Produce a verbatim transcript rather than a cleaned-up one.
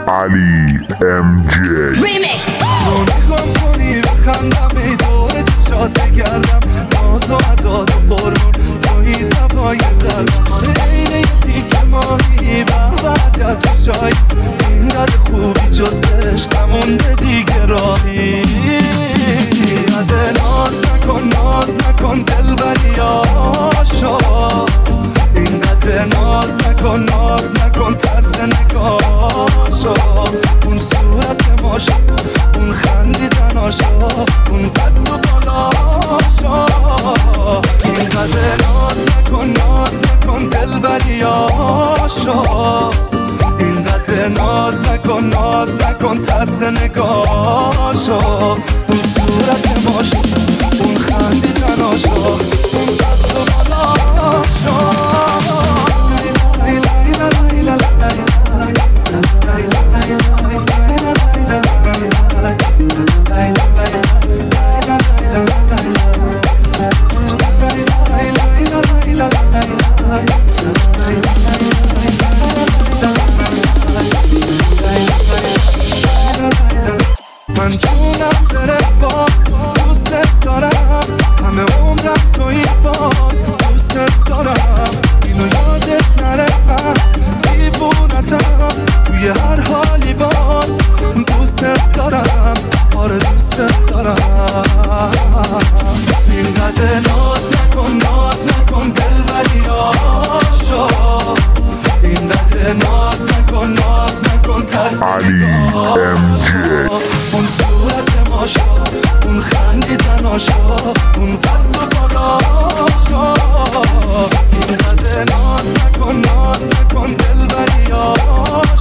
علی ام جی تو نگام کنی بخندم ای دوره چشات بگردم ناز و عداد و قربون توی دوای قلبم اینه یه تیک ماهی بابا چشایی اینقدر خوبی جز عشق نمونده دیگه راهی اینقدر ناز نکن ناز نکن دلبری آشا اینقدر ناز نکن ناز نکن طرز نگاشا اون صورت ماشا اون خندیدن آشا اون قد و بالاشا اینقدر ناز نکن ناز نکن دلبری آشا اینقدر ناز نکن ناز نکن طرز نگاشا اون صورت ماشا اون خندیدن آشا اون قد و بالاشا من جونم بره باز دوست دارم همه عمرم توی باز دوست دارم اینو یادت نره من دیوونتم توی هر حالی باز دوست دارم آره دوست دارم اینقدر ناز نکن ناز نکن دلبری آشا اینقدر ناز نکن ناز نکن طرز علی ام جی اون صورت ماشا اون خندیدن آشا اون قد و بالاشا اینقدر ناز نکن ناز نکن دلبری آشا